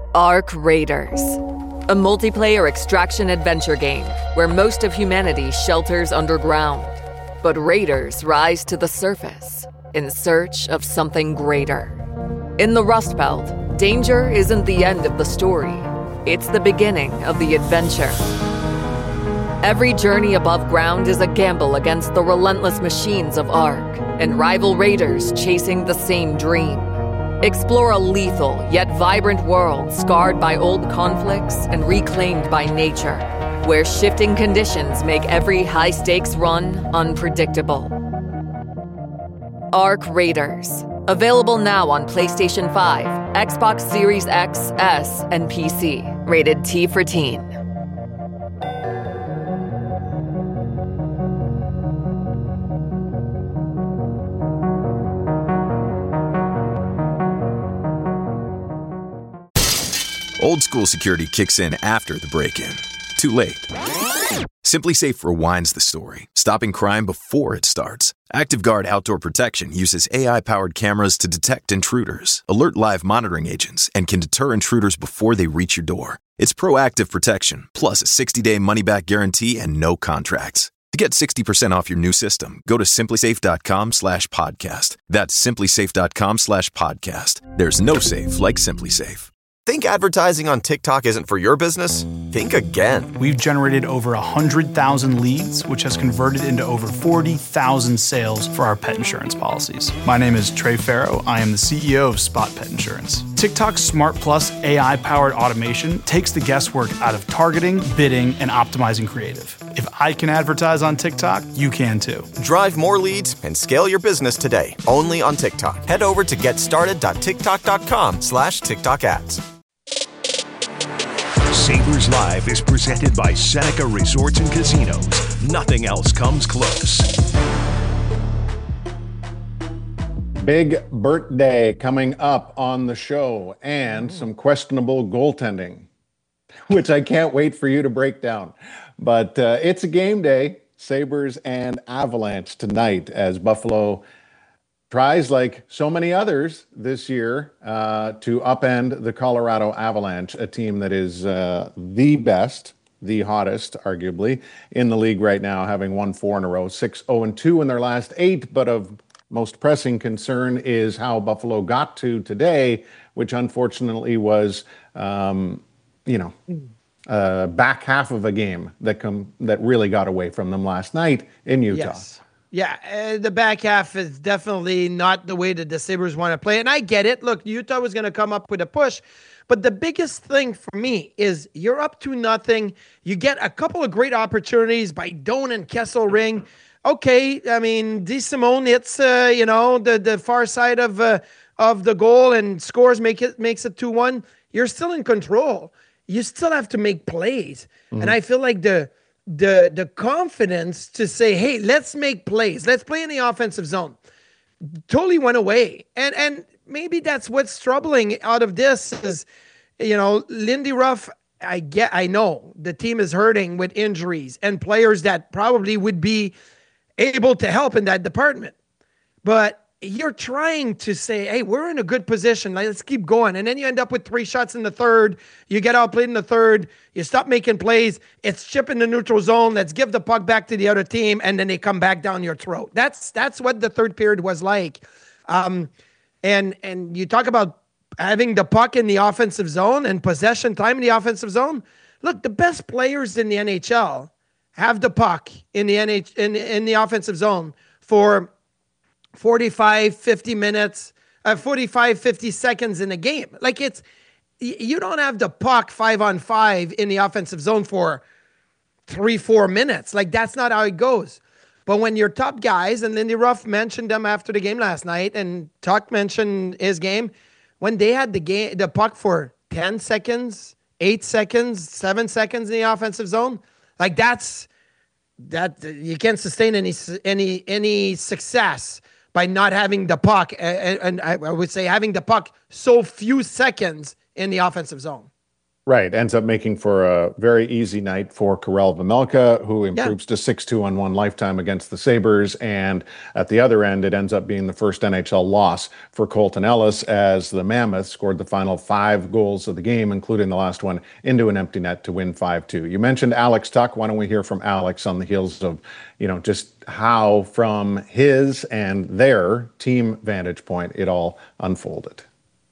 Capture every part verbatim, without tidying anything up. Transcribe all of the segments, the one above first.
Arc Raiders, a multiplayer extraction adventure game where most of humanity shelters underground, but raiders rise to the surface in search of something greater. In the Rust Belt, danger isn't the end of the story. It's the beginning of the adventure. Every journey above ground is a gamble against the relentless machines of Arc and rival raiders chasing the same dream. Explore a lethal yet vibrant world scarred by old conflicts and reclaimed by nature, where shifting conditions make every high-stakes run unpredictable. Arc Raiders. Available now on PlayStation five, Xbox Series X, S, and P C. Rated T for Teen. Old school security kicks in after the break-in. Too late. SimpliSafe rewinds the story, stopping crime before it starts. ActiveGuard Outdoor Protection uses A I-powered cameras to detect intruders, alert live monitoring agents, and can deter intruders before they reach your door. It's proactive protection, plus a sixty-day money-back guarantee and no contracts. To get sixty percent off your new system, go to simplysafe.com slash podcast. That's simplysafe.com slash podcast. There's no safe like SimpliSafe. Think advertising on TikTok isn't for your business? Think again. We've generated over one hundred thousand leads, which has converted into over forty thousand sales for our pet insurance policies. My name is Trey Farrow. I am the C E O of Spot Pet Insurance. TikTok's Smart Plus A I-powered automation takes the guesswork out of targeting, bidding, and optimizing creative. If I can advertise on TikTok, you can too. Drive more leads and scale your business today, only on TikTok. Head over to getstarted.tiktok.com slash TikTok ads. Sabres Live is presented by Seneca Resorts and Casinos. Nothing else comes close. Big birthday coming up on the show and some questionable goaltending, which I can't wait for you to break down. But uh, it's a game day, Sabres and Avalanche tonight as Buffalo tries, like so many others this year, uh, to upend the Colorado Avalanche, a team that is uh, the best, the hottest, arguably, in the league right now, having won four in a row, six oh and two in their last eight. But of most pressing concern is how Buffalo got to today, which unfortunately was, um, you know, uh, back half of a game that come that really got away from them last night in Utah. Yes. Yeah, uh, the back half is definitely not the way that the Sabres want to play. And I get it. Look, Utah was going to come up with a push. But the biggest thing for me is you're up to nothing. You get a couple of great opportunities by Doan and Kesselring. Okay, I mean, DeSimone hits, uh, you know, the, the far side of uh, of the goal and scores, make it makes it two one. You're still in control. You still have to make plays. Mm-hmm. And I feel like the... the the confidence to say, hey, let's make plays. Let's play in the offensive zone. Totally went away. And and maybe that's what's troubling out of this is, you know, Lindy Ruff, I get, I know the team is hurting with injuries and players that probably would be able to help in that department. But you're trying to say, hey, we're in a good position. Let's keep going. And then you end up with three shots in the third. You get outplayed in the third. You stop making plays. It's chip in the neutral zone. Let's give the puck back to the other team. And then they come back down your throat. That's that's what the third period was like. Um, and, and you talk about having the puck in the offensive zone and possession time in the offensive zone. Look, the best players in the N H L have the puck in the N H in, in the offensive zone for forty-five, fifty minutes, uh, forty-five, fifty seconds in a game. Like it's, you don't have the puck five on five in the offensive zone for three, four minutes. Like that's not how it goes. But when your top guys, and Lindy Ruff mentioned them after the game last night, and Tuck mentioned his game, when they had the game, the puck for ten seconds, eight seconds, seven seconds in the offensive zone, like that's, that you can't sustain any, any, any success by not having the puck, and I would say having the puck so few seconds in the offensive zone. Right. Ends up making for a very easy night for Karel Vejmelka, who improves yeah. to six two on one lifetime against the Sabres. And at the other end, it ends up being the first N H L loss for Colton Ellis as the Mammoths scored the final five goals of the game, including the last one into an empty net to win five two. You mentioned Alex Tuch. Why don't we hear from Alex on the heels of, you know, just how from his and their team vantage point it all unfolded.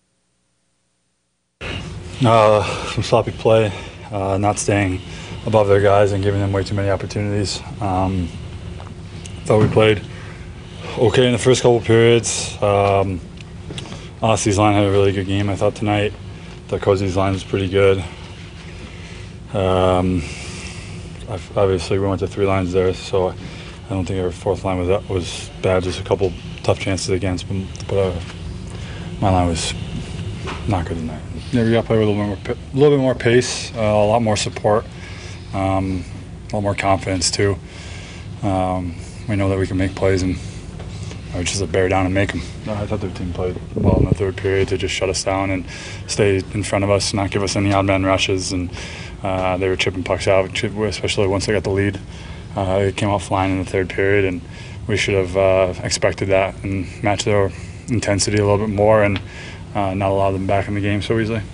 Uh, some sloppy play, uh, not staying above their guys and giving them way too many opportunities. Um, thought we played okay in the first couple periods. Um, Aussie's line had a really good game, I thought, tonight. The Cozy's line was pretty good. Um, obviously, we went to three lines there, so I don't think our fourth line was was bad. Just a couple tough chances against, but, but uh, my line was not good tonight. Yeah, we got to play with a little, more, a little bit more pace, uh, a lot more support, um, a lot more confidence too. Um, we know that we can make plays, and uh, just to bear down and make them. No, I thought their team played well in the third period to just shut us down and stay in front of us, not give us any odd man rushes, and uh, they were chipping pucks out, especially once they got the lead. Uh, it came out flying in the third period, and we should have uh, expected that and matched their intensity a little bit more and Uh, not allow them back in the game so easily.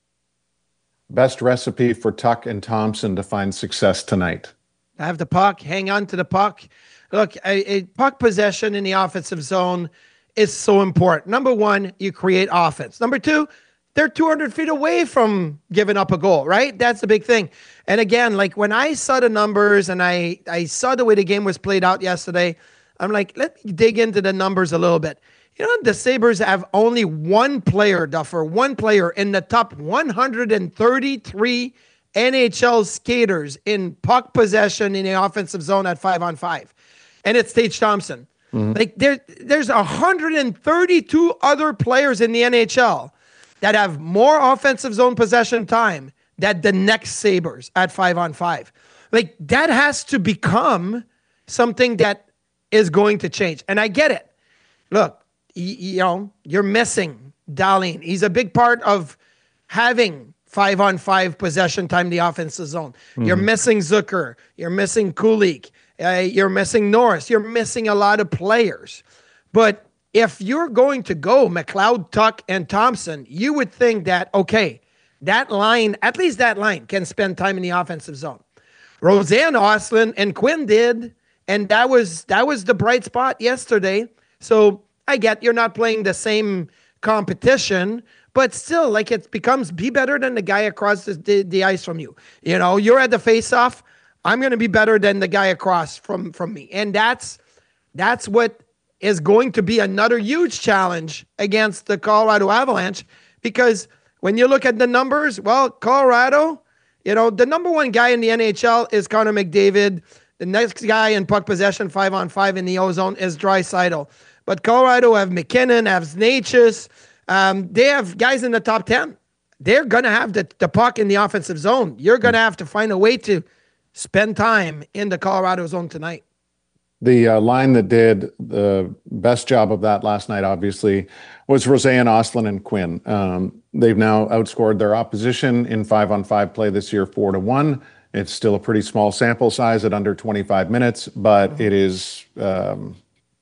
Best recipe for Tuch and Thompson to find success tonight? Have the puck, hang on to the puck. Look, a, a puck possession in the offensive zone is so important. Number one, you create offense. Number two, they're two hundred feet away from giving up a goal, right? That's the big thing. And again, like when I saw the numbers and I, I saw the way the game was played out yesterday, I'm like, let me dig into the numbers a little bit. You know, the Sabres have only one player, Duffer, one player in the top one hundred thirty-three N H L skaters in puck possession in the offensive zone at five on five. And it's Tage Thompson. Mm-hmm. Like there, there's one hundred thirty-two other players in the N H L that have more offensive zone possession time than the next Sabres at five on five. Like that has to become something that is going to change. And I get it. Look, you know, you're missing Dahlin. He's a big part of having five on five possession time in the offensive zone. Mm-hmm. You're missing Zucker. You're missing Kulik. Uh, you're missing Norris. You're missing a lot of players. But if you're going to go McLeod, Tuch, and Thompson, you would think that, okay, that line, at least that line, can spend time in the offensive zone. Roseanne, Ostlund, and Quinn did, and that was that was the bright spot yesterday. So I get you're not playing the same competition, but still, like it becomes be better than the guy across the, the, the ice from you. You know, you're at the face-off. I'm going to be better than the guy across from, from me. And that's that's what is going to be another huge challenge against the Colorado Avalanche, because when you look at the numbers, well, Colorado, you know, the number one guy in the N H L is Connor McDavid. The next guy in puck possession, five on five in the O-zone, is Draisaitl. But Colorado have McKinnon, have Znachis. Um, they have guys in the top ten. They're going to have the, the puck in the offensive zone. You're going to have to find a way to spend time in the Colorado zone tonight. The uh, line that did the best job of that last night, obviously, was Roseanne, Ostlund, and Quinn. Um, they've now outscored their opposition in five-on-five play this year four to one. It's still a pretty small sample size at under twenty-five minutes, but mm-hmm. it is um,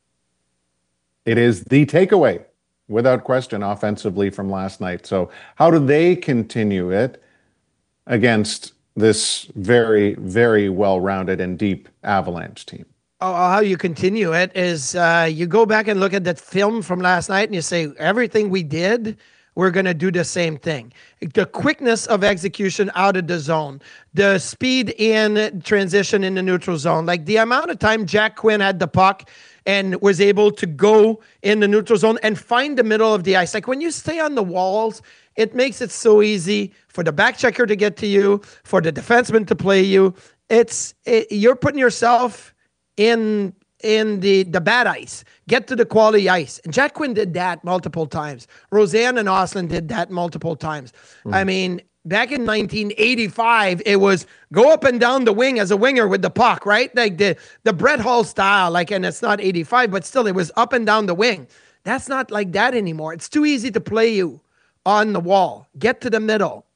it is the takeaway, without question, offensively from last night. So how do they continue it against this very, very well-rounded and deep Avalanche team? Oh, how you continue it is uh, you go back and look at that film from last night and you say, everything we did, we're going to do the same thing. The quickness of execution out of the zone, the speed in transition in the neutral zone, like the amount of time Jack Quinn had the puck and was able to go in the neutral zone and find the middle of the ice. Like when you stay on the walls, it makes it so easy for the back checker to get to you, for the defenseman to play you. It's it, you're putting yourself in in the, the bad ice. Get to the quality ice. And Jack Quinn did that multiple times. Roseanne and Ostlund did that multiple times. Mm. I mean, back in nineteen eighty-five, it was go up and down the wing as a winger with the puck, right? Like the, the Brett Hull style, like, and it's not eighty-five, but still it was up and down the wing. That's not like that anymore. It's too easy to play you on the wall. Get to the middle.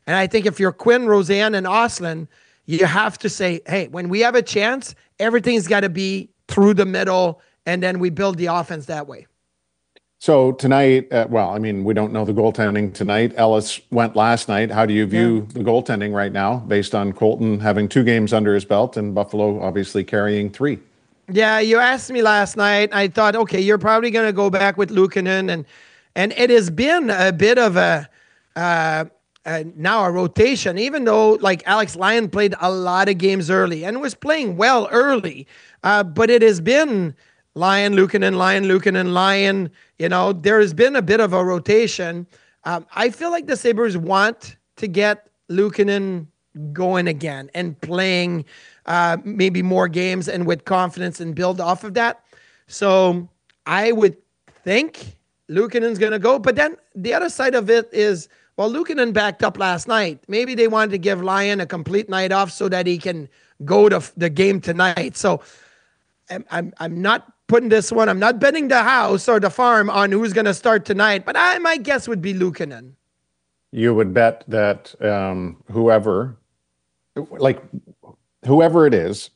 And I think if you're Quinn, Roseanne, and Oslin, you have to say, hey, when we have a chance, everything's got to be through the middle, and then we build the offense that way. So tonight, uh, well, I mean, we don't know the goaltending tonight. Ellis went last night. How do you view yeah. the goaltending right now based on Colton having two games under his belt and Buffalo obviously carrying three? Yeah, you asked me last night. I thought, okay, you're probably going to go back with Luukkonen, and and it has been a bit of a uh, uh, now a rotation, even though like Alex Lyon played a lot of games early and was playing well early, uh, but it has been Lyon, Luukkonen, Lyon, Luukkonen, Lyon. You know, there has been a bit of a rotation. Um, I feel like the Sabres want to get Luukkonen going again and playing uh, maybe more games and with confidence and build off of that. So I would think Luukkonen's going to go. But then the other side of it is, well, Luukkonen backed up last night. Maybe they wanted to give Lyon a complete night off so that he can go to the game tonight. So I'm I'm, I'm not putting this one, I'm not betting the house or the farm on who's going to start tonight, but I my guess would be Luukkonen. You would bet that um, whoever, like whoever it is,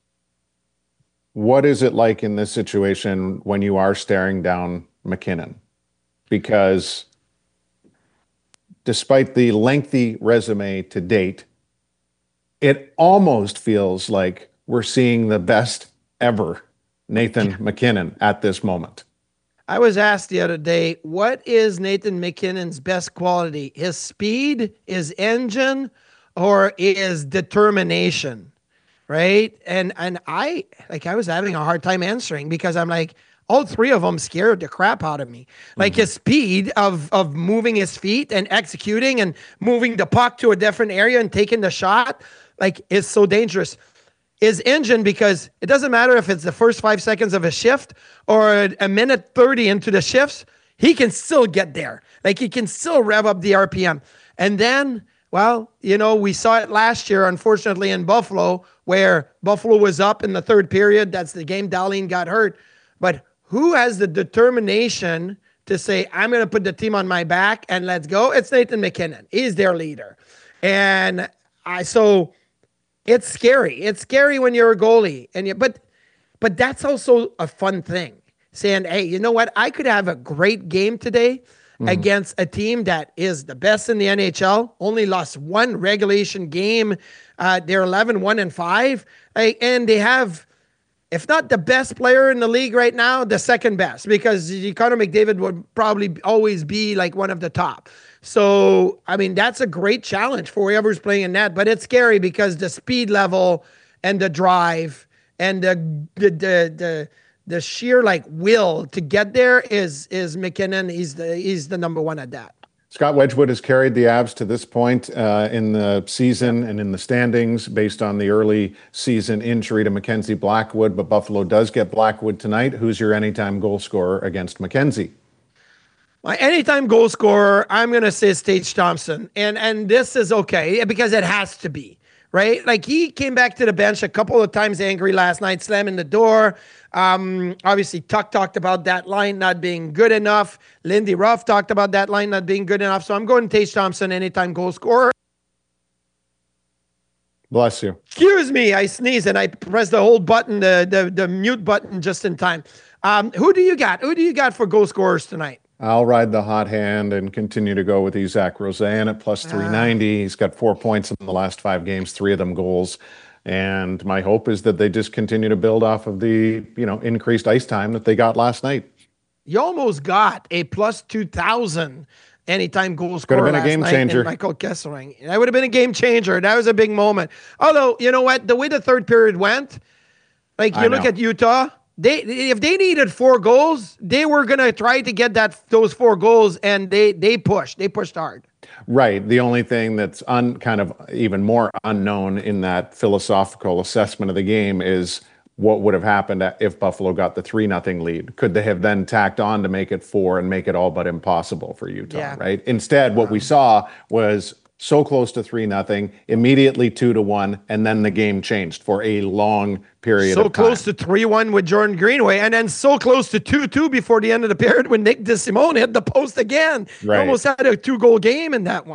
what is it like in this situation when you are staring down MacKinnon? Because despite the lengthy resume to date, it almost feels like we're seeing the best ever Nathan MacKinnon at this moment. I was asked the other day, what is Nathan MacKinnon's best quality? His speed, his engine, or his determination, right? And and I like I was having a hard time answering because I'm like, all three of them scared the crap out of me. Like mm-hmm. his speed of of moving his feet and executing and moving the puck to a different area and taking the shot, like is so dangerous. His engine, because it doesn't matter if it's the first five seconds of a shift or a minute thirty into the shifts, he can still get there. Like he can still rev up the R P M. And then, well, you know, we saw it last year, unfortunately, in Buffalo, where Buffalo was up in the third period. That's the game Dahlin got hurt. But who has the determination to say, I'm going to put the team on my back and let's go? It's Nathan MacKinnon. He's their leader. And I, so... It's scary. It's scary when you're a goalie, and you, but, but that's also a fun thing. Saying, hey, you know what? I could have a great game today mm. against a team that is the best in the N H L. Only lost one regulation game. Uh, they're eleven, one, and five, uh, and they have, if not the best player in the league right now, the second best, because Connor McDavid would probably always be like one of the top. So, I mean, that's a great challenge for whoever's playing in net, but it's scary because the speed level and the drive and the the the the, the sheer like will to get there is is MacKinnon. He's the he's the number one at that. Scott Wedgwood has carried the Avs to this point uh, in the season and in the standings based on the early season injury to Mackenzie Blackwood, but Buffalo does get Blackwood tonight. Who's your anytime goal scorer against Mackenzie? My anytime goal scorer, I'm going to say Tage Thompson. And and this is okay because it has to be, right? Like he came back to the bench a couple of times angry last night, slamming the door. Um, obviously, Tuck talked about that line not being good enough. Lindy Ruff talked about that line not being good enough. So I'm going Tage Thompson, anytime goal scorer. Bless you. Excuse me, I sneezed and I pressed the whole button, the, the, the mute button just in time. Um, who do you got? Who do you got for goal scorers tonight? I'll ride the hot hand and continue to go with Isaac Rosen at plus three ninety. He's got four points in the last five games, three of them goals. And my hope is that they just continue to build off of the, you know, increased ice time that they got last night. You almost got a plus two thousand anytime goal scorer. Could have been a game changer. Michael Kesselring. That would have been a game changer. That was a big moment. Although, you know what? The way the third period went, like you look at Utah, They if they needed four goals, they were gonna try to get that those four goals, and they they pushed. They pushed hard. Right. The only thing that's un, kind of even more unknown in that philosophical assessment of the game is what would have happened if Buffalo got the three nothing lead. Could they have then tacked on to make it four and make it all but impossible for Utah? Yeah. Right. Instead, what um, we saw was so close to three nothing, immediately two to one, and then the game changed for a long period so of time. So close to three one with Jordan Greenway, and then so close to two two before the end of the period when Nick DeSimone hit the post again. Right. He almost had a two-goal game in that one.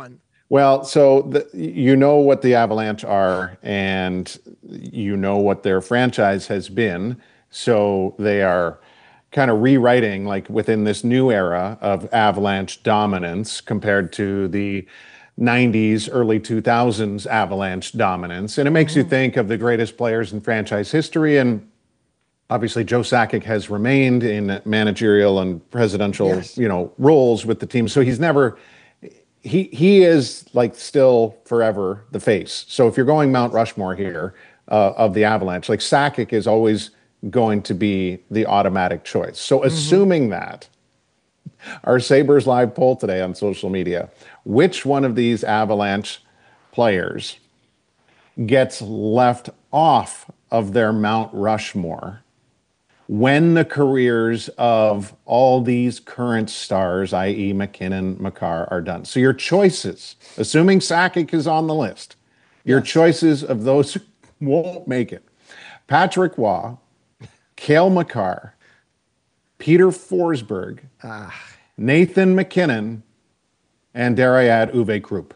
Well, so the, you know what the Avalanche are, and you know what their franchise has been. So they are kind of rewriting, like within this new era of Avalanche dominance compared to the nineties, early two thousands Avalanche dominance. And it makes mm-hmm. you think of the greatest players in franchise history. And obviously, Joe Sakic has remained in managerial and presidential, yes. you know, roles with the team. So he's never... He he is like still forever the face. So if you're going Mount Rushmore here uh, of the Avalanche, like Sakic is always going to be the automatic choice. So mm-hmm. assuming that, our Sabres Live poll today on social media, which one of these Avalanche players gets left off of their Mount Rushmore when the careers of all these current stars, that is. McKinnon, Makar, are done? So your choices, assuming Sakic is on the list, your yes. choices of those who won't make it: Patrick Waugh, Cale Makar, Peter Forsberg, ah. Nathan McKinnon, and dare I add, Uwe Krupp.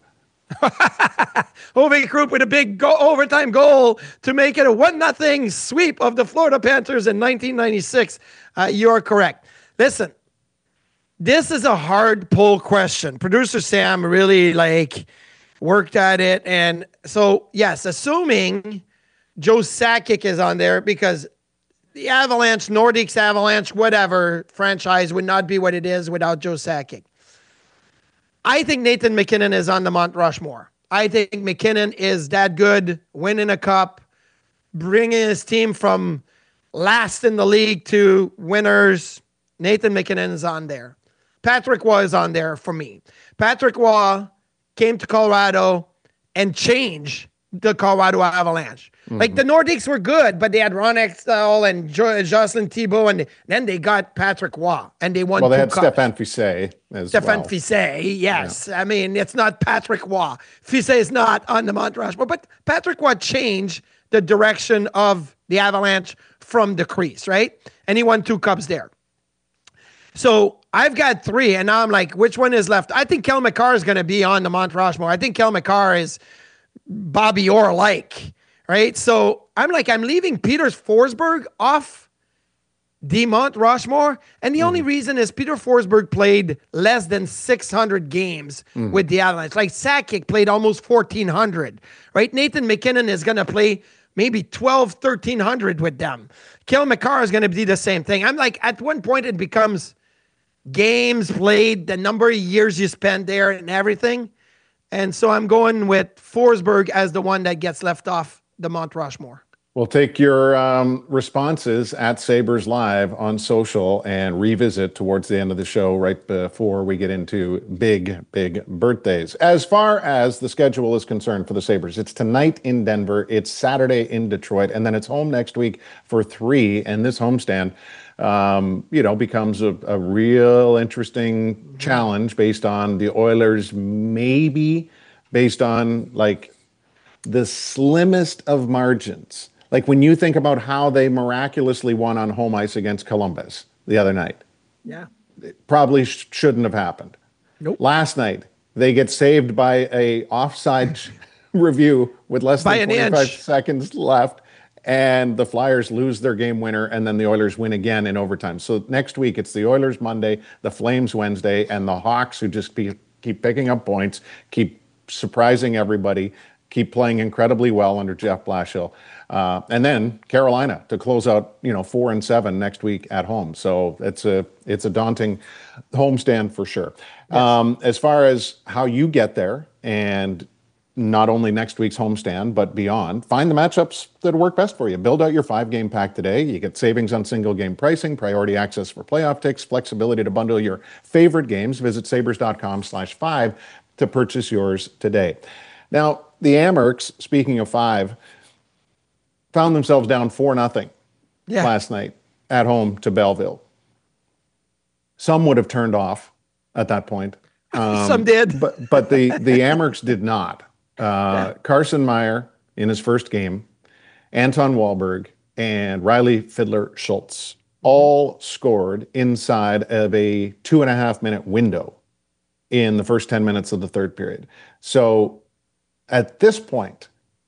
Uwe Krupp with a big go- overtime goal to make it a one nothing sweep of the Florida Panthers in nineteen ninety-six. Uh, you're correct. Listen, this is a hard poll question. Producer Sam really like worked at it. And so, yes, assuming Joe Sakic is on there, because the Avalanche, Nordiques Avalanche, whatever franchise would not be what it is without Joe Sakic. I think Nathan McKinnon is on the Mount Rushmore. I think McKinnon is that good, winning a cup, bringing his team from last in the league to winners. Nathan McKinnon is on there. Patrick Waugh is on there for me. Patrick Waugh came to Colorado and changed the Colorado Avalanche. Mm-hmm. Like the Nordiques were good, but they had Ron Extall and jo- Jocelyn Thibault, and then they got Patrick Waugh, and they won. Well, they two had cups. Stéphane Fiset as Stéphane well. Fiset, yes. Yeah. I mean, it's not Patrick Waugh. Fiset is not on the Mount Rushmore, but Patrick Waugh changed the direction of the Avalanche from the crease, right? And he won two cups there. So I've got three, and now I'm like, which one is left? I think Cale Makar is going to be on the Mount Rushmore. I think Cale Makar is Bobby Orr-like, right? So I'm like, I'm leaving Peter Forsberg off the Mount Rushmore. And the mm. only reason is Peter Forsberg played less than six hundred games mm. with the Avalanche. Like Sakic played almost fourteen hundred, right? Nathan McKinnon is going to play maybe twelve, thirteen hundred with them. Cale Makar is going to be the same thing. I'm like, at one point it becomes games played, the number of years you spend there and everything. And so I'm going with Forsberg as the one that gets left off the Mount Rushmore. We'll take your um, responses at Sabres Live on social and revisit towards the end of the show right before we get into big, big birthdays. As far as the schedule is concerned for the Sabres, it's tonight in Denver, it's Saturday in Detroit, and then it's home next week for three. And this homestand, um, you know, becomes a, a real interesting challenge based on the Oilers, maybe based on like the slimmest of margins. Like when you think about how they miraculously won on home ice against Columbus the other night. Yeah. It probably sh- shouldn't have happened. Nope. Last night, they get saved by a offside review with less by than twenty-five inch. seconds left. And the Flyers lose their game winner, and then the Oilers win again in overtime. So next week, it's the Oilers Monday, the Flames Wednesday, and the Hawks, who just be, keep picking up points, keep surprising everybody, keep playing incredibly well under Jeff Blashill. Uh, and then Carolina to close out, you know, four and seven next week at home. So it's a it's a daunting homestand for sure. Yes. Um, as far as how you get there, and not only next week's homestand, but beyond, find the matchups that work best for you. Build out your five-game pack today. You get savings on single-game pricing, priority access for playoff ticks, flexibility to bundle your favorite games. Visit sabres.com slash five to purchase yours today. Now, the Amerks, speaking of five, found themselves down four nothing yeah. last night at home to Belleville. Some would have turned off at that point. Um, Some did. But but the, the Amerks did not. Uh, yeah. Carson Meyer in his first game, Anton Wahlberg, and Riley Fiedler-Schultz all scored inside of a two and a half minute window in the first ten minutes of the third period. So at this point,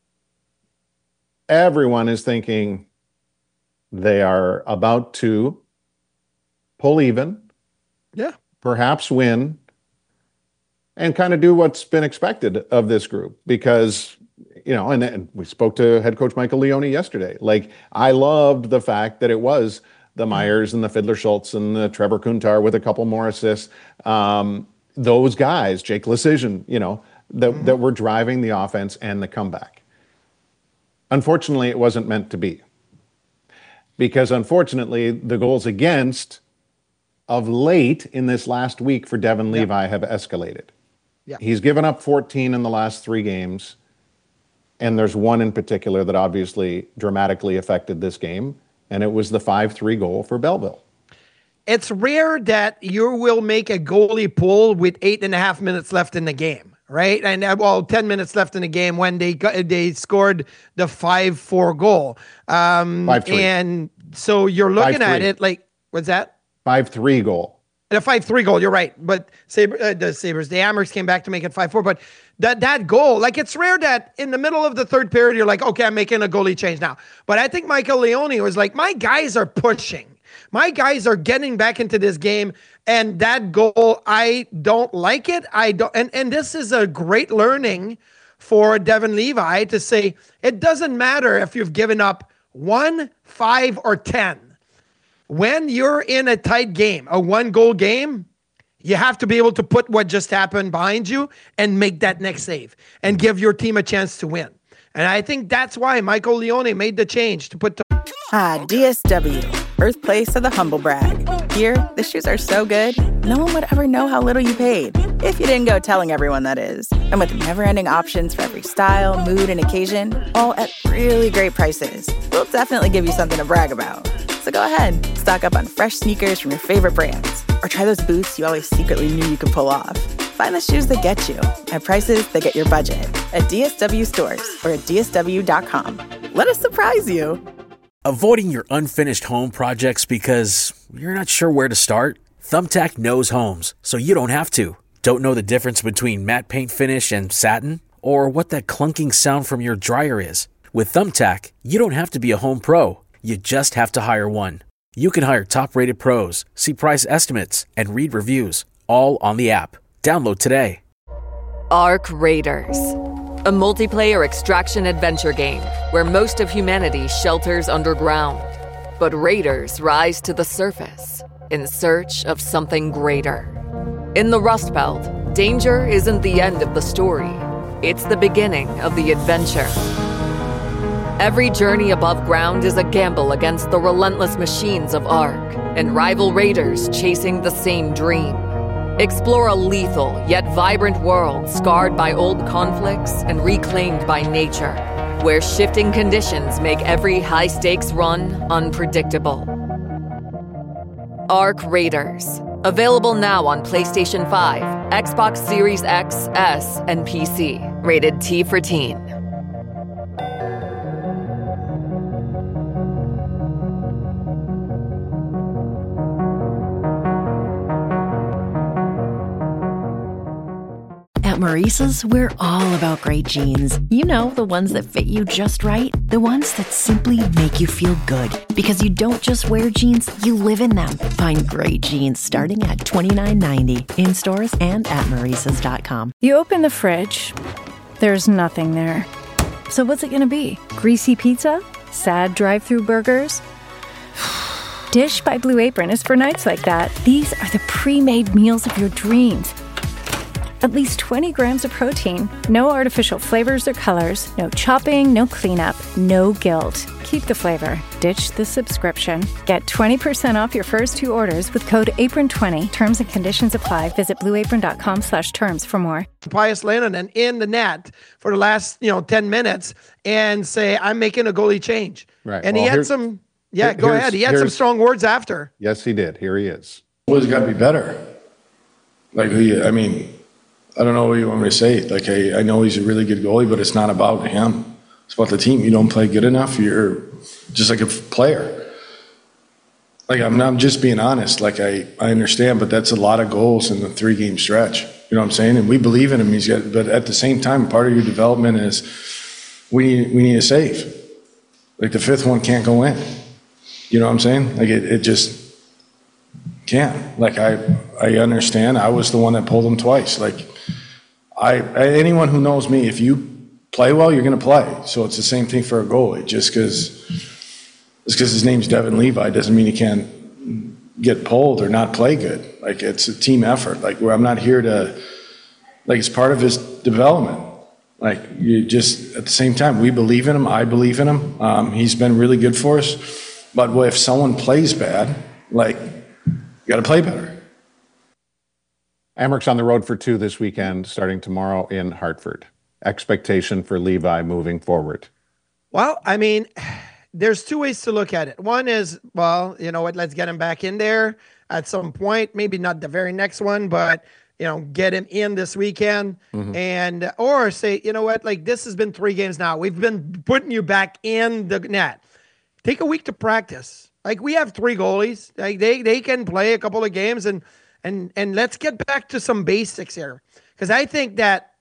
everyone is thinking they are about to pull even, yeah, perhaps win, and kind of do what's been expected of this group. Because, you know, and, and we spoke to head coach Michael Leone yesterday. Like, I loved the fact that it was the Myers and the Fiddler Schultz and the Trevor Kuntar with a couple more assists. Um, those guys, Jake Lecision, you know, that, mm-hmm. that were driving the offense and the comeback. Unfortunately, it wasn't meant to be. Because unfortunately, the goals against of late in this last week for Devon Levi yeah. have escalated. Yeah. He's given up fourteen in the last three games. And there's one in particular that obviously dramatically affected this game. And it was the five three goal for Belleville. It's rare that you will make a goalie pull with eight and a half minutes left in the game, right? And uh, well, ten minutes left in the game when they got, they scored the five four goal. Um, five three. And so you're looking at it like, what's that? five three goal. The five three goal, you're right. But Sabre, uh, the Sabres, the Amherst came back to make it five four. But that that goal, like, it's rare that in the middle of the third period, you're like, okay, I'm making a goalie change now. But I think Michael Leone was like, my guys are pushing. My guys are getting back into this game. And that goal, I don't like it. I don't. And, and this is a great learning for Devon Levi to say, it doesn't matter if you've given up one, five, or ten. When you're in a tight game, a one-goal game, you have to be able to put what just happened behind you and make that next save and give your team a chance to win. And I think that's why Michael Leone made the change to put the... Ah, D S W, birthplace of the humble brag. Here, the shoes are so good, no one would ever know how little you paid. If you didn't go telling everyone, that is. And with never-ending options for every style, mood, and occasion, all at really great prices, we'll definitely give you something to brag about. So go ahead, stock up on fresh sneakers from your favorite brands, or try those boots you always secretly knew you could pull off. Find the shoes that get you at prices that get your budget at D S W stores or at D S W dot com. Let us surprise you. Avoiding your unfinished home projects because you're not sure where to start? Thumbtack knows homes, so you don't have to. Don't know the difference between matte paint finish and satin? Or what that clunking sound from your dryer is? With Thumbtack, you don't have to be a home pro. You just have to hire one. You can hire top-rated pros, see price estimates, and read reviews, all on the app. Download today. Arc Raiders, a multiplayer extraction adventure game where most of humanity shelters underground. But raiders rise to the surface in search of something greater. In the Rust Belt, danger isn't the end of the story. It's the beginning of the adventure. Every journey above ground is a gamble against the relentless machines of Ark and rival raiders chasing the same dream. Explore a lethal yet vibrant world scarred by old conflicts and reclaimed by nature, where shifting conditions make every high-stakes run unpredictable. Arc Raiders. Available now on PlayStation five, Xbox Series X, S, and P C. Rated T for Teen. At Maurice's, we're all about great jeans. You know, the ones that fit you just right. The ones that simply make you feel good. Because you don't just wear jeans, you live in them. Find great jeans starting at twenty-nine ninety in stores and at Maurices dot com. You open the fridge, there's nothing there. So what's it gonna be? Greasy pizza? Sad drive-through burgers? Dish by Blue Apron is for nights like that. These are the pre-made meals of your dreams. At least twenty grams of protein, no artificial flavors or colors, no chopping, no cleanup, no guilt. Keep the flavor. Ditch the subscription. Get twenty percent off your first two orders with code apron twenty. Terms and conditions apply. Visit blue apron dot com slash terms for more. Pius Leinonen in the net for the last, you know, ten minutes and say, I'm making a goalie change. Right. And well, he had some, yeah, here, go ahead. He had some strong words after. Yes, he did. Here he is. Well, he's got to be better. Like, he, I mean... I don't know what you want me to say. Like, I, I know he's a really good goalie, but it's not about him. It's about the team. You don't play good enough, you're just like a player. Like, I'm not I'm just being honest. Like, I, I understand, but that's a lot of goals in the three-game stretch. You know what I'm saying? And we believe in him. He's got, but at the same time, part of your development is we need, we need a save. Like the fifth one can't go in. You know what I'm saying? Like it, it just can't. Like I, I understand. I was the one that pulled him twice. Like I, anyone who knows me, if you play well, you're going to play. So it's the same thing for a goalie. Just because, just because his name's Devin Levi doesn't mean he can't get pulled or not play good. Like it's a team effort. Like where I'm not here to, like it's part of his development. Like you just, at the same time, we believe in him. I believe in him. Um, he's been really good for us. But if someone plays bad, like you got to play better. Amerks on the road for two this weekend, starting tomorrow in Hartford. Expectation for Levi moving forward? Well, I mean, there's two ways to look at it. One is, well, you know what, let's get him back in there at some point. Maybe not the very next one, but, you know, get him in this weekend. Mm-hmm. And, or say, you know what, like this has been three games now. We've been putting you back in the net. Take a week to practice. Like we have three goalies. Like they, they can play a couple of games and, and, and let's get back to some basics here. Because I think that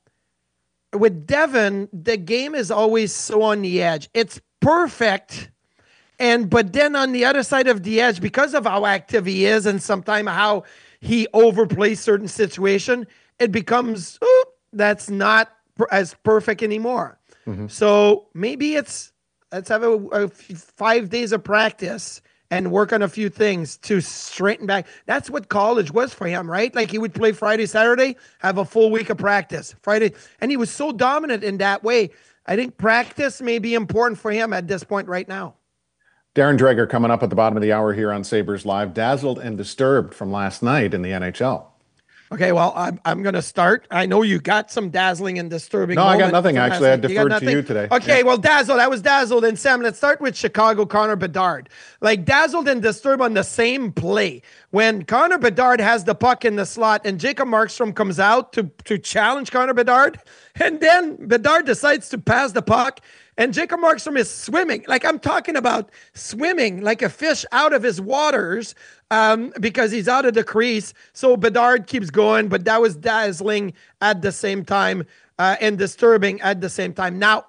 with Devin, the game is always so on the edge. It's perfect. And, but then on the other side of the edge, because of how active he is and sometimes how he overplays certain situation, it becomes, oh, that's not as perfect anymore. Mm-hmm. So maybe it's, let's have a, a five days of practice and work on a few things to straighten back. That's what college was for him, right? Like he would play Friday, Saturday, have a full week of practice. Friday, and he was so dominant in that way. I think practice may be important for him at this point right now. Darren Dreger coming up at the bottom of the hour here on Sabres Live. Dazzled and disturbed from last night in the N H L. Okay, well, I'm I'm going to start. I know you got some dazzling and disturbing. No, I got nothing. Actually, I deferred to you today. Okay, yeah. well, dazzled. I was dazzled. And Sam, let's start with Chicago, Connor Bedard. Like dazzled and disturbed on the same play. When Connor Bedard has the puck in the slot and Jacob Markstrom comes out to, to challenge Connor Bedard, and then Bedard decides to pass the puck, and Jacob Markstrom is swimming. Like I'm talking about swimming like a fish out of his waters. Um, because he's out of the crease. So Bedard keeps going, but that was dazzling at the same time uh, and disturbing at the same time. Now,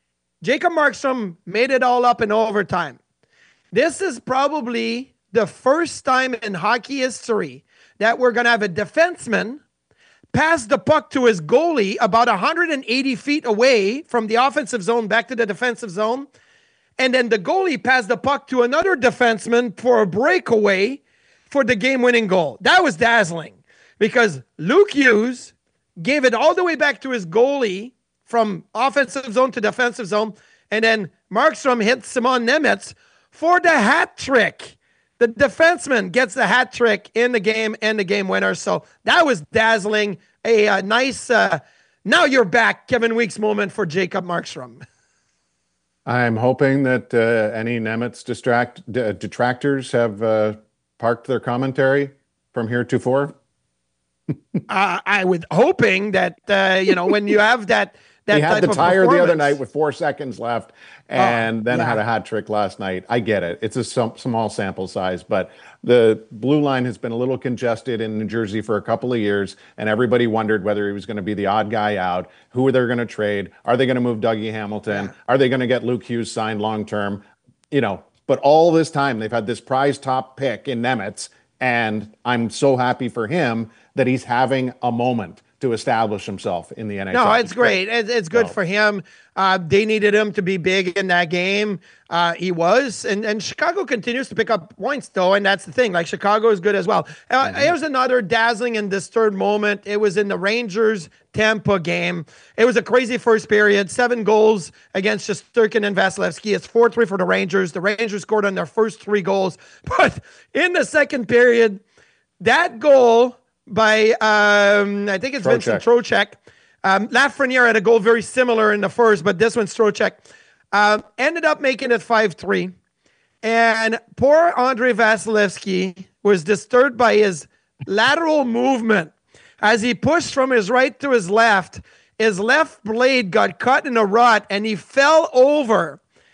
Jacob Markstrom made it all up in overtime. This is probably the first time in hockey history that we're going to have a defenseman pass the puck to his goalie about one hundred eighty feet away from the offensive zone back to the defensive zone. And then the goalie passed the puck to another defenseman for a breakaway for the game-winning goal. That was dazzling because Luke Hughes gave it all the way back to his goalie from offensive zone to defensive zone, and then Markstrom hit Simon Nemec for the hat trick. The defenseman gets the hat trick in the game and the game winner. So that was dazzling. A, a nice, uh, now you're back, Kevin Weeks moment for Jacob Markstrom. I'm hoping that uh, any Nemec distract, d- detractors have uh, parked their commentary from heretofore? uh, I was hoping that, uh, you know, when you have that, that he had type the tire of the other night with four seconds left and oh, then yeah. had a hat trick last night. I get it. It's a some, small sample size, but the blue line has been a little congested in New Jersey for a couple of years, and everybody wondered whether he was going to be the odd guy out. Who are they going to trade? Are they going to move Dougie Hamilton? Yeah. Are they going to get Luke Hughes signed long-term? You know, but all this time they've had this prize top pick in Nemec, and I'm so happy for him that he's having a moment to establish himself in the N H L. No, it's great. It's, it's good so. for him. Uh, they needed him to be big in that game. Uh, he was. And, and Chicago continues to pick up points, though, and that's the thing. Like, Chicago is good as well. Uh, mm-hmm. Here's another dazzling and disturbed moment. It was in the Rangers-Tampa game. It was a crazy first period. Seven goals against Shesterkin and Vasilevsky. It's four three for the Rangers. The Rangers scored on their first three goals. But in the second period, that goal by, um, I think it's Trocheck. Vincent Trocheck. Um, Lafreniere had a goal very similar in the first, but this one's Trocheck. Um, ended up making it five three. And poor Andrei Vasilevsky was disturbed by his lateral movement. As he pushed from his right to his left, his left blade got cut in a rut, and he fell over.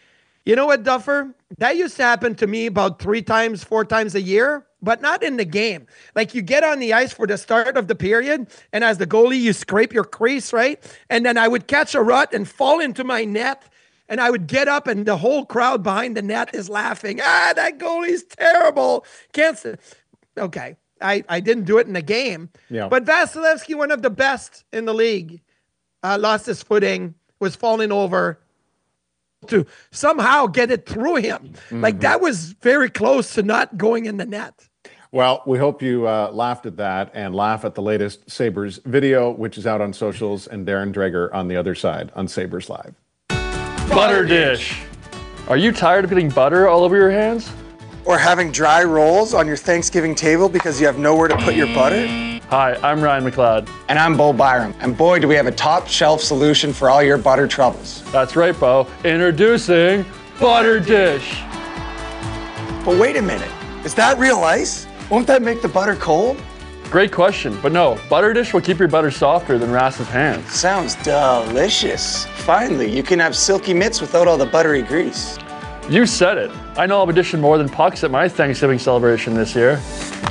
You know what, Duffer? That used to happen to me about three times, four times a year, but not in the game. Like you get on the ice for the start of the period, and as the goalie, you scrape your crease, right? And then I would catch a rut and fall into my net, and I would get up, and the whole crowd behind the net is laughing. Ah, that goalie's terrible. Can't say. Okay, I, I didn't do it in the game. Yeah. But Vasilevsky, one of the best in the league, uh, lost his footing, was falling over to somehow get it through him. Mm-hmm. Like that was very close to not going in the net. Well, we hope you uh, laughed at that and laugh at the latest Sabres video, which is out on socials, and Darren Dreger on the other side on Sabres Live. Butter dish. Are you tired of getting butter all over your hands? Or having dry rolls on your Thanksgiving table because you have nowhere to put your butter? Hi, I'm Ryan McLeod. And I'm Bo Byram. And boy, do we have a top shelf solution for all your butter troubles. That's right, Bo. Introducing Butter Dish. But wait a minute. Is that real ice? Won't that make the butter cold? Great question, but no, Butter Dish will keep your butter softer than Rass's hands. Sounds delicious. Finally, you can have silky mitts without all the buttery grease. You said it. I know I'll audition more than pucks at my Thanksgiving celebration this year.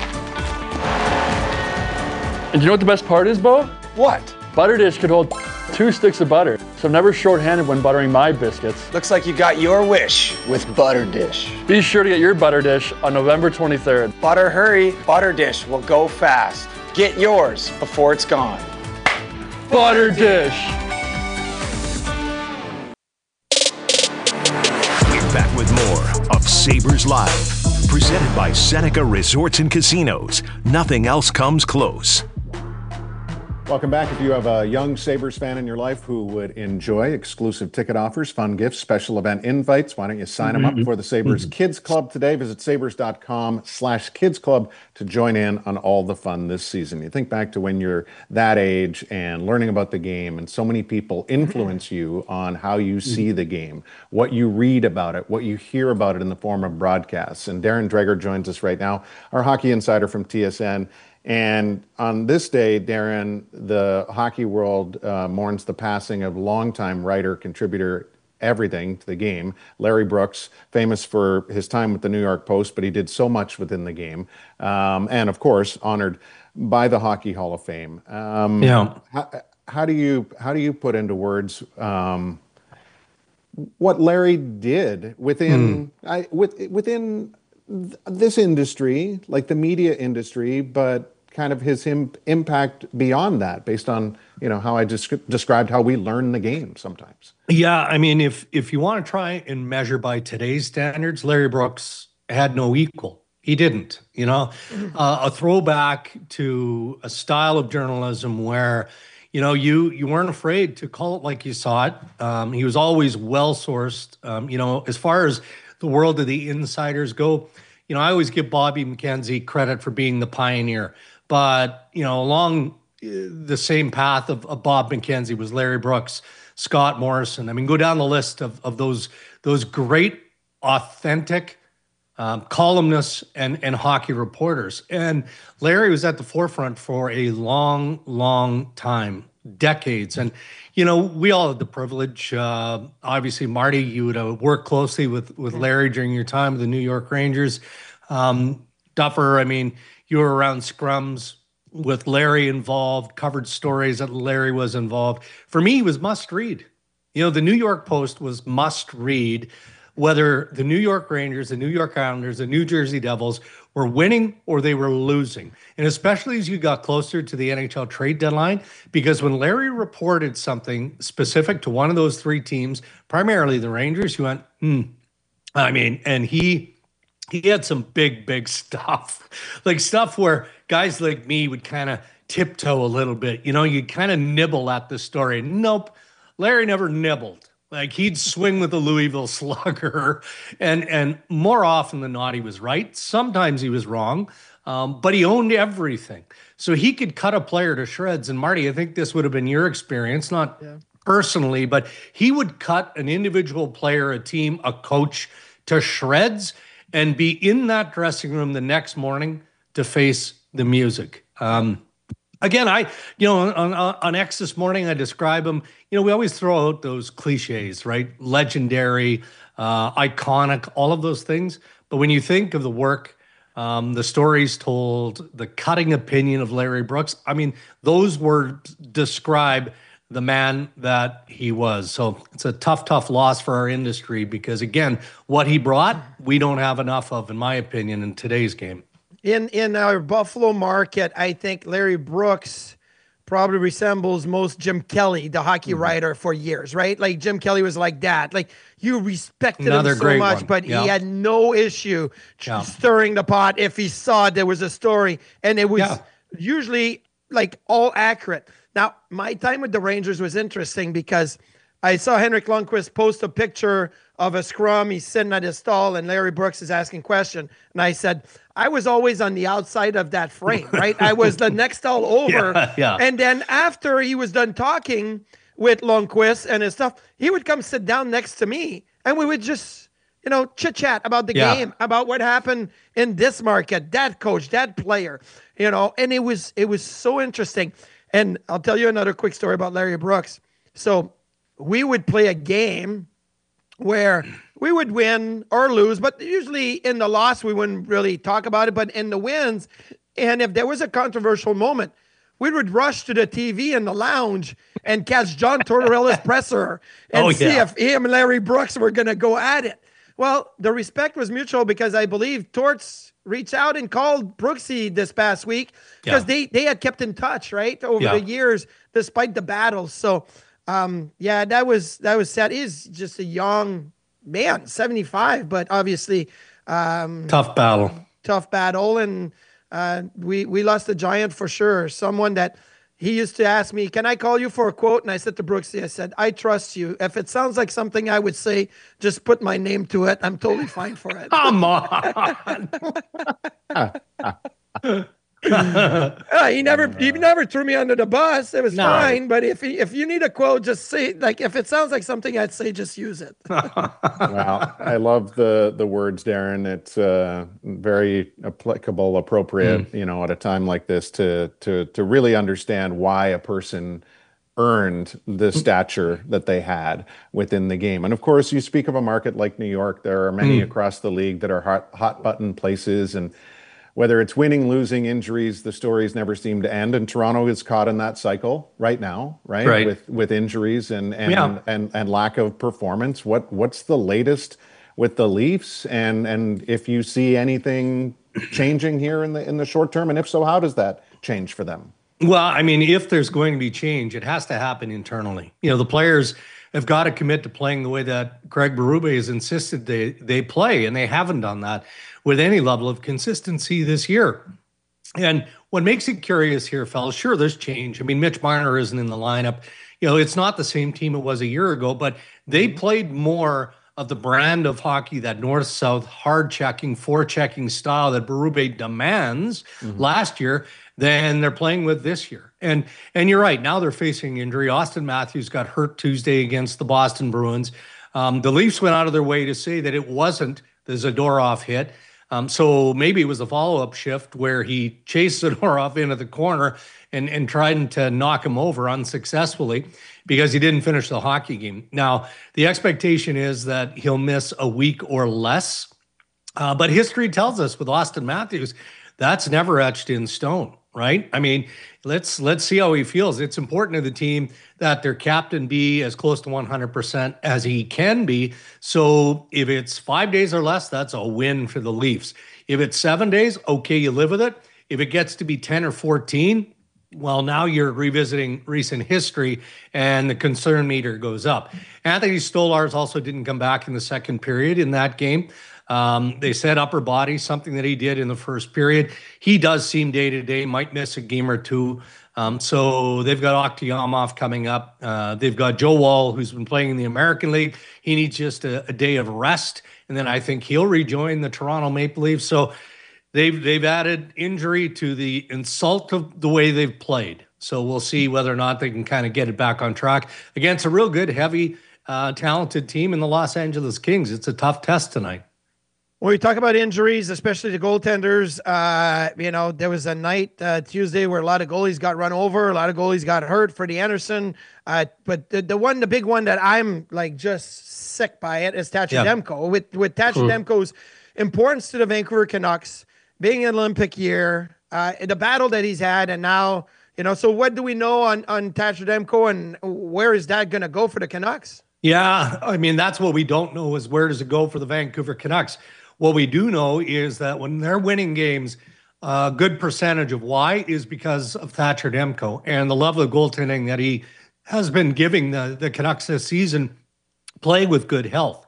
And you know what the best part is, Bo? What? Butter Dish could hold two sticks of butter, so I'm never short-handed when buttering my biscuits. Looks like you got your wish with Butter Dish. Be sure to get your Butter Dish on November twenty-third. Butter hurry, Butter Dish will go fast. Get yours before it's gone. Butter Dish. We're back with more of Sabres Live, presented by Seneca Resorts and Casinos. Nothing else comes close. Welcome back. If you have a young Sabres fan in your life who would enjoy exclusive ticket offers, fun gifts, special event invites, why don't you sign them up for the Sabres mm-hmm. Kids Club today? Visit sabres.com slash kids club to join in on all the fun this season. You think back to when you're that age and learning about the game, and so many people influence you on how you see the game, what you read about it, what you hear about it in the form of broadcasts. And Darren Dreger joins us right now, our hockey insider from T S N. And on this day, Darren, the hockey world uh, mourns the passing of longtime writer, contributor, everything to the game, Larry Brooks, famous for his time with the New York Post, but he did so much within the game. Um, and of course, honored by the Hockey Hall of Fame. Um, yeah. How, how do you how do you put into words um, what Larry did within mm. I, with, within this industry, like the media industry, but kind of his im- impact beyond that, based on, you know, how I just described how we learn the game sometimes. Yeah, I mean, if if you want to try and measure by today's standards, Larry Brooks had no equal. He didn't, you know, uh, a throwback to a style of journalism where, you know, you you weren't afraid to call it like you saw it. Um, he was always well-sourced. Um, you know, as far as the world of the insiders go, you know, I always give Bobby McKenzie credit for being the pioneer. But, you know, along the same path of, of Bob McKenzie was Larry Brooks, Scott Morrison. I mean, go down the list of, of those those great, authentic um, columnists and, and hockey reporters. And Larry was at the forefront for a long, long time, decades. And, you know, we all had the privilege. Uh, obviously, Marty, you would uh, work closely with, with Larry during your time with the New York Rangers. Um, Duffer, I mean, you were around scrums with Larry involved, covered stories that Larry was involved. For me, it was must read. You know, the New York Post was must read, whether the New York Rangers, the New York Islanders, the New Jersey Devils were winning or they were losing. And especially as you got closer to the N H L trade deadline, because when Larry reported something specific to one of those three teams, primarily the Rangers, you went, hmm. I mean, and he... He had some big, big stuff, like stuff where guys like me would kind of tiptoe a little bit. You know, you'd kind of nibble at the story. Nope, Larry never nibbled. Like he'd swing with the Louisville Slugger, and and more often than not, he was right. Sometimes he was wrong, um, but he owned everything. So he could cut a player to shreds. And Marty, I think this would have been your experience, not yeah. personally, but he would cut an individual player, a team, a coach to shreds, and be in that dressing room the next morning to face the music. Um, Again, I, you know, on, on X this morning, I describe him, you know, we always throw out those cliches, right? Legendary, uh, iconic, all of those things. But when you think of the work, um, the stories told, the cutting opinion of Larry Brooks, I mean, those words describe the man that he was. So it's a tough, tough loss for our industry because, again, what he brought, we don't have enough of, in my opinion, in today's game. In in our Buffalo market, I think Larry Brooks probably resembles most Jim Kelly, the hockey mm-hmm. writer for years, right? Like Jim Kelly was like that. Like you respected Another him so much, one. but yeah. he had no issue yeah. stirring the pot if he saw there was a story. And it was yeah. usually like all accurate. Now, my time with the Rangers was interesting because I saw Henrik Lundqvist post a picture of a scrum. He's sitting at his stall and Larry Brooks is asking question. And I said, I was always on the outside of that frame, right? I was the next stall over. Yeah, yeah. And then after he was done talking with Lundqvist and his stuff, he would come sit down next to me and we would just, you know, chit chat about the yeah. game, about what happened in this market, that coach, that player, you know, and it was, it was so interesting. And I'll tell you another quick story about Larry Brooks. So we would play a game where we would win or lose, but usually in the loss, we wouldn't really talk about it, but in the wins, and if there was a controversial moment, we would rush to the T V in the lounge and catch John Tortorella's presser and oh, see yeah. if him and Larry Brooks were going to go at it. Well, the respect was mutual because I believe Torts reached out and called Brooksy this past week because yeah. they, they had kept in touch, right, over yeah. the years, despite the battles. So, um, yeah, that was that was sad. He's just a young man, seventy-five, but obviously um, tough battle. Tough battle, and uh, we we lost a giant for sure. Someone that he used to ask me, "Can I call you for a quote?" And I said to Brooksy, I said, "I trust you. If it sounds like something I would say, just put my name to it. I'm totally fine for it." Come on. uh, he never he never threw me under the bus. It was no. fine. But if he, if you need a quote, just say, like, if it sounds like something I'd say, just use it. Wow. I love the the words, Darren. It's uh, very applicable, appropriate, mm. you know, at a time like this to to to really understand why a person earned the stature that they had within the game. And of course, you speak of a market like New York. There are many mm. across the league that are hot hot button places, and whether it's winning, losing, injuries, the stories never seem to end. And Toronto is caught in that cycle right now, right? right. With with injuries and and, yeah. and and lack of performance. What what's the latest with the Leafs? And and if you see anything changing here in the in the short term, and if so, how does that change for them? Well, I mean, if there's going to be change, it has to happen internally. You know, the players have got to commit to playing the way that Craig Berube has insisted they they play, and they haven't done that with any level of consistency this year. And what makes it curious here, fellas, sure, there's change. I mean, Mitch Marner isn't in the lineup. You know, it's not the same team it was a year ago, but they played more of the brand of hockey, that north-south, hard-checking, forechecking style that Berube demands mm-hmm. last year than they're playing with this year. And and you're right, now they're facing injury. Austin Matthews got hurt Tuesday against the Boston Bruins. Um, the Leafs went out of their way to say that it wasn't the Zadorov hit. Um, so maybe it was a follow-up shift where he chased Zadorov into the corner and, and tried to knock him over unsuccessfully because he didn't finish the hockey game. Now, the expectation is that he'll miss a week or less. Uh, but history tells us with Austin Matthews, that's never etched in stone, right? I mean, let's let's see how he feels. It's important to the team that their captain be as close to one hundred percent as he can be. So if it's five days or less, that's a win for the Leafs. If it's seven days, okay, you live with it. If it gets to be ten or fourteen, well, now you're revisiting recent history and the concern meter goes up. Anthony Stolarz also didn't come back in the second period in that game. Um, they said upper body, something that he did in the first period. He does seem day-to-day, might miss a game or two. Um, so they've got Akhtiamov coming up. Uh, they've got Joe Woll, who's been playing in the American League. He needs just a, a day of rest, and then I think he'll rejoin the Toronto Maple Leafs. So they've they've added injury to the insult of the way they've played. So we'll see whether or not they can kind of get it back on track against a real good, heavy, uh, talented team in the Los Angeles Kings. It's a tough test tonight. When we talk about injuries, especially the goaltenders, uh, you know, there was a night uh, Tuesday where a lot of goalies got run over, a lot of goalies got hurt. Freddie Anderson, uh, but the, the one, the big one that I'm like just sick by it is Thatcher Yeah. Demko. With with Thatcher Mm. Demko's importance to the Vancouver Canucks, being an Olympic year, uh, the battle that he's had, and now, you know, so what do we know on on Thatcher Demko, and where is that going to go for the Canucks? Yeah, I mean, that's what we don't know is where does it go for the Vancouver Canucks. What we do know is that when they're winning games, a good percentage of why is because of Thatcher Demko and the level of goaltending that he has been giving the, the Canucks this season, play with good health.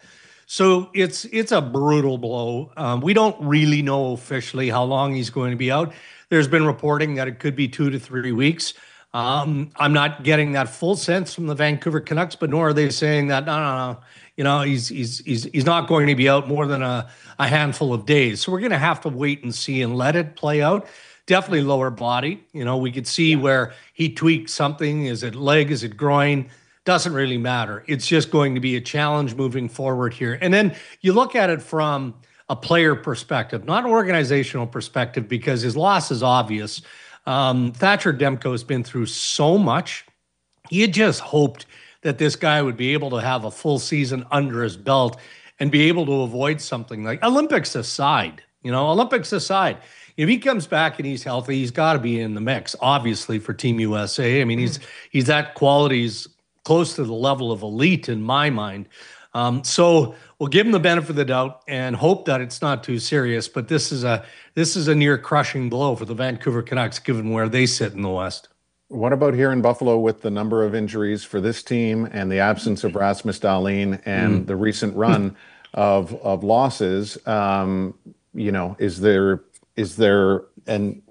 So it's it's a brutal blow. Um, we don't really know officially how long he's going to be out. There's been reporting that it could be two to three weeks. Um, I'm not getting that full sense from the Vancouver Canucks, but nor are they saying that, no, no, no, you know, he's he's he's he's not going to be out more than a, a handful of days. So we're going to have to wait and see and let it play out. Definitely lower body. You know, we could see where he tweaked something. Is it leg? Is it groin? Doesn't really matter. It's just going to be a challenge moving forward here. And then you look at it from a player perspective, not an organizational perspective, because his loss is obvious. Um, Thatcher Demko has been through so much. You just hoped that this guy would be able to have a full season under his belt and be able to avoid something like Olympics aside, you know, Olympics aside. If he comes back and he's healthy, he's got to be in the mix, obviously, for Team U S A. I mean, he's he's that quality, he's close to the level of elite in my mind. Um, so we'll give him the benefit of the doubt and hope that it's not too serious. But this is a this is a near crushing blow for the Vancouver Canucks, given where they sit in the West. What about here in Buffalo with the number of injuries for this team and the absence of Rasmus Dahlin and Mm. the recent run of of losses? Um, you know, is there is there an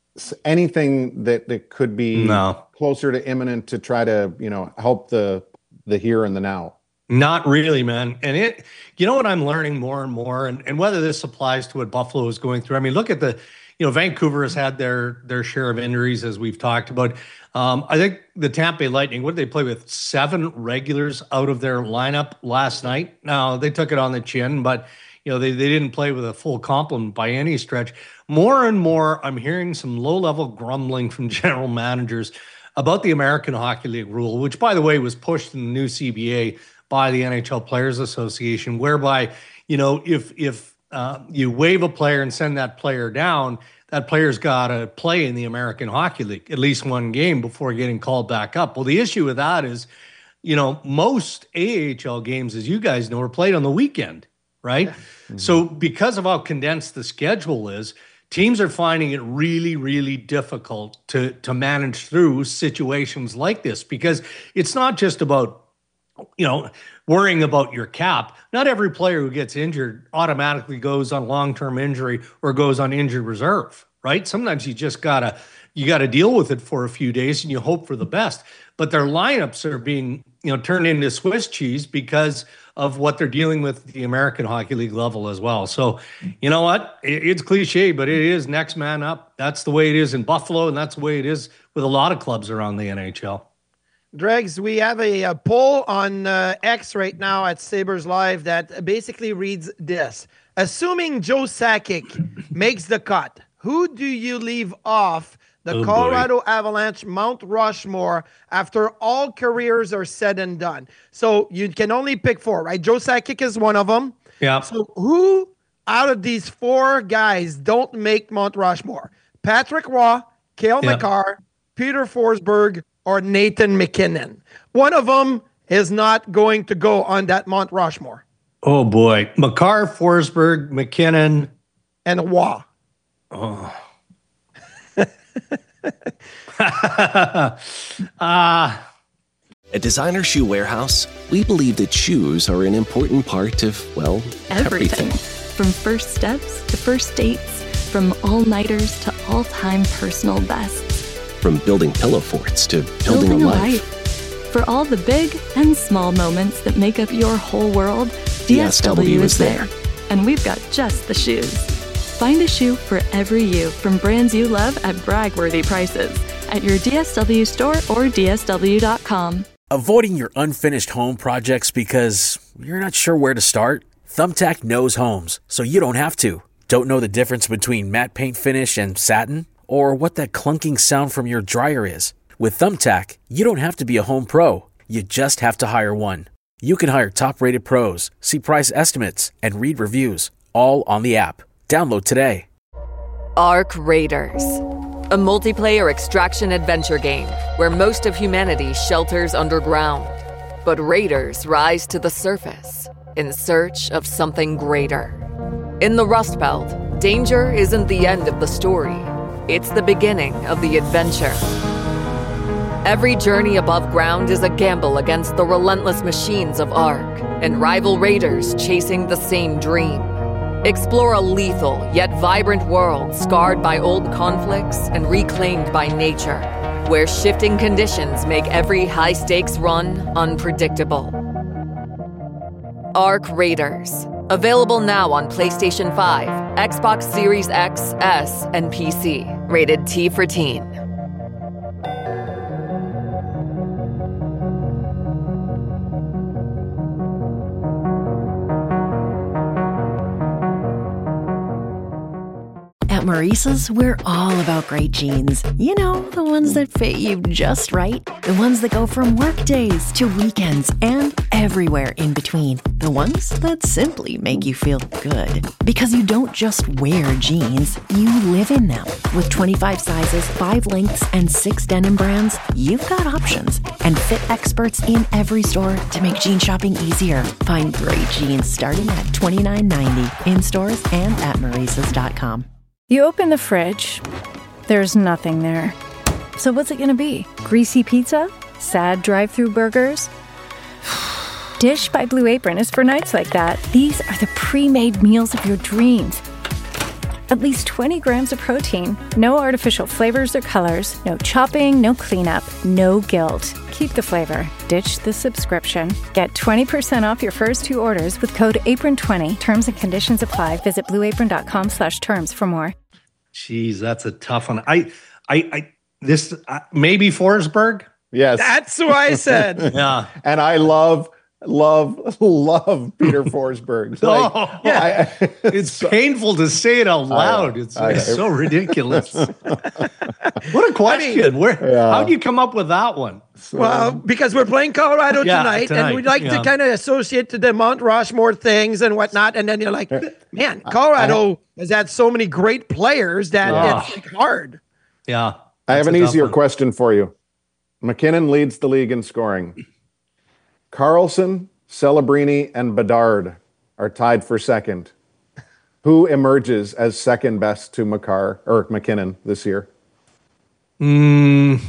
anything that that could be No. closer to imminent to try to, you know, help the the here and the now? Not really, man. And it, you know what I'm learning more and more, and, and whether this applies to what Buffalo is going through. I mean, look at the, you know, Vancouver has had their their share of injuries, as we've talked about. Um, I think the Tampa Bay Lightning, what did they play with? Seven regulars out of their lineup last night. Now, they took it on the chin, but, you know, they, they didn't play with a full complement by any stretch. More and more, I'm hearing some low-level grumbling from general managers about the American Hockey League rule, which, by the way, was pushed in the new C B A by the N H L Players Association, whereby, you know, if if uh, you waive a player and send that player down, that player's got to play in the American Hockey League at least one game before getting called back up. Well, the issue with that is, you know, most A H L games, as you guys know, are played on the weekend, right? Mm-hmm. So because of how condensed the schedule is, teams are finding it really, really difficult to to manage through situations like this, because it's not just about, you know, worrying about your cap. Not every player who gets injured automatically goes on long-term injury or goes on injured reserve, right? Sometimes you just gotta, you gotta deal with it for a few days and you hope for the best. But their lineups are being, you know, turned into Swiss cheese because of what they're dealing with at the American Hockey League level as well. So, you know what? It, it's cliche, but it is next man up. That's the way it is in Buffalo, and that's the way it is with a lot of clubs around the N H L. Dregs, we have a, a poll on uh, X right now at Sabres Live that basically reads this. Assuming Joe Sakic makes the cut, who do you leave off the Oh, Colorado Avalanche Mount Rushmore after all careers are said and done? So you can only pick four, right? Joe Sakic is one of them. Yeah. So who out of these four guys don't make Mount Rushmore? Patrick Roy, Cale Yeah. Makar, Peter Forsberg, or Nathan McKinnon. One of them is not going to go on that Mount Rushmore. Oh boy. Makar, Forsberg, McKinnon. And Roy. Oh. uh, At Designer Shoe Warehouse, we believe that shoes are an important part of, well, Everything. everything. From first steps to first dates, from all-nighters to all-time personal bests. From building pillow forts to building, Building a a life. life. For all the big and small moments that make up your whole world, D S W is there. And we've got just the shoes. Find a shoe for every you from brands you love at brag-worthy prices at your D S W store or D S W dot com. Avoiding your unfinished home projects because you're not sure where to start? Thumbtack knows homes, so you don't have to. Don't know the difference between matte paint finish and satin? Or what that clunking sound from your dryer is? With Thumbtack, you don't have to be a home pro. You just have to hire one. You can hire top-rated pros, see price estimates, and read reviews, all on the app. Download today. Arc Raiders, a multiplayer extraction adventure game where most of humanity shelters underground. But raiders rise to the surface in search of something greater. In the Rust Belt, danger isn't the end of the story. It's the beginning of the adventure. Every journey above ground is a gamble against the relentless machines of Arc and rival raiders chasing the same dream. Explore a lethal yet vibrant world scarred by old conflicts and reclaimed by nature, where shifting conditions make every high-stakes run unpredictable. Arc Raiders. Available now on PlayStation five, Xbox Series X, S, and P C. Rated T for Teen. At Maurice's, we're all about great jeans. You know, the ones that fit you just right. The ones that go from work days to weekends and everywhere in between. The ones that simply make you feel good. Because you don't just wear jeans, you live in them. With twenty-five sizes, five lengths, and six denim brands, you've got options. And fit experts in every store to make jean shopping easier. Find great jeans starting at twenty-nine ninety in stores and at Maurices dot com. You open the fridge, there's nothing there. So what's it gonna be? Greasy pizza? Sad drive-through burgers? Dish by Blue Apron is for nights like that. These are the pre-made meals of your dreams. At least twenty grams of protein, no artificial flavors or colors, no chopping, no cleanup, no guilt. Keep the flavor. Ditch the subscription. Get twenty percent off your first two orders with code apron twenty. Terms and conditions apply. Visit blueapron.com slash terms for more. Jeez, that's a tough one. I, I, I this, uh, maybe Forsberg? Yes. That's who I said. Yeah. And I love, love, love Peter Forsberg. Like, oh, yeah. I, I, it's so, painful to say it out loud. It's, I, it's I, so ridiculous. What a question. I mean, Where? Yeah. How do you come up with that one? Well, because we're playing Colorado yeah, tonight, tonight, and we'd like yeah. to kind of associate to the Mount Rushmore things and whatnot. And then you're like, man, Colorado has had so many great players that oh. it's like hard. Yeah. I have an easier one. question for you. McKinnon leads the league in scoring. Carlson, Celebrini, and Bedard are tied for second. Who emerges as second best to Makar or McKinnon this year? Mm,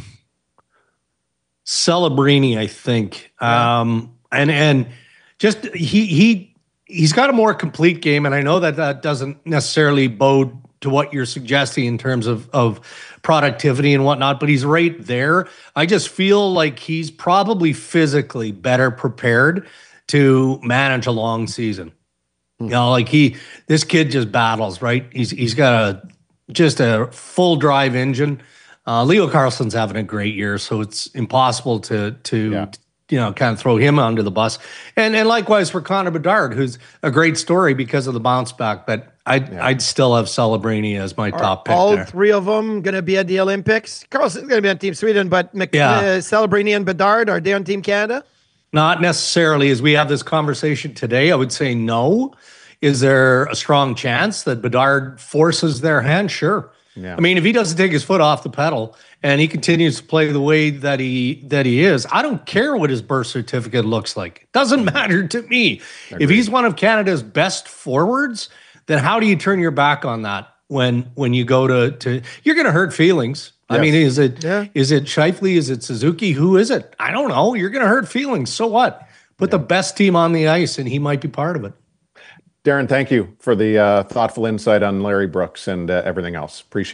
Celebrini, I think. Yeah. Um, and and just he he he's got a more complete game, and I know that that doesn't necessarily bode to what you're suggesting in terms of of productivity and whatnot, but he's right there. I just feel like he's probably physically better prepared to manage a long season. Hmm. You know, like he, this kid just battles, right? He's he's got a just a full drive engine. Uh, Leo Carlson's having a great year, so it's impossible to to yeah. you know kind of throw him under the bus. And and likewise for Connor Bedard, who's a great story because of the bounce back, but I'd, yeah. I'd still have Celebrini as my Are top pick. All there. three of them going to be at the Olympics. Carlson's going to be on Team Sweden, but Mc- yeah. uh, Celebrini and Bedard, are they on Team Canada? Not necessarily. As we have this conversation today, I would say no. Is there a strong chance that Bedard forces their hand? Sure. Yeah. I mean, if he doesn't take his foot off the pedal and he continues to play the way that he that he is, I don't care what his birth certificate looks like. It doesn't matter to me. Agreed. If he's one of Canada's best forwards, then how do you turn your back on that when when you go to to you're going to hurt feelings. Yes. I mean, is it yeah. is it Scheifele? Is it Suzuki? Who is it? I don't know. You're going to hurt feelings. So what? Put yeah. the best team on the ice, and he might be part of it. Darren, thank you for the uh, thoughtful insight on Larry Brooks and uh, everything else. Appreciate it.